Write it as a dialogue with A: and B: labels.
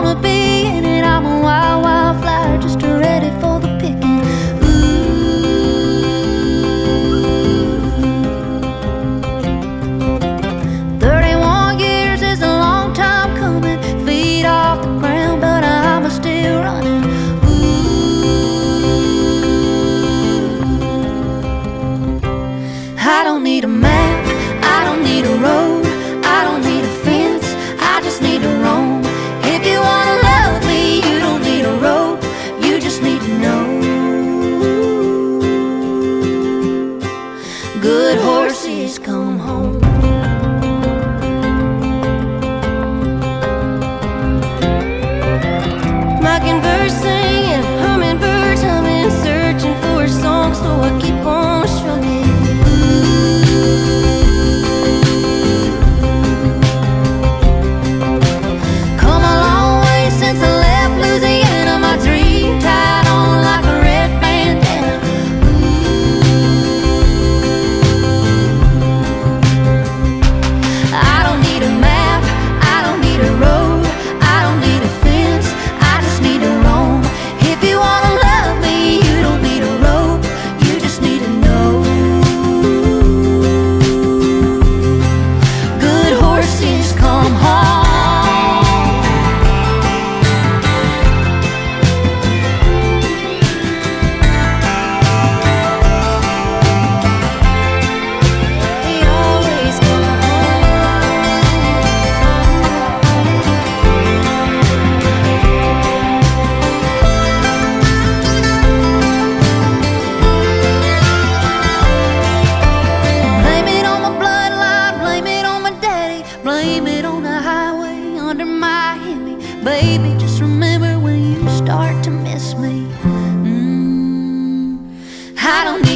A: wanna be in it. I'm a wild, wild flower, just ready for the picking. Ooh. 31 years is a long time coming. Feet off the ground, but I'm still running. I don't need a map, I don't need a road, I don't need a fence, I just need to roam. If you wanna love me, you don't need a rope, you just need to know. Good horses come home. Mockingbirds singing, hummingbirds humming, searching for a song, so I keep on strumming. Blame it on the highway under my Hemi. Baby, just remember when you start to miss me. I don't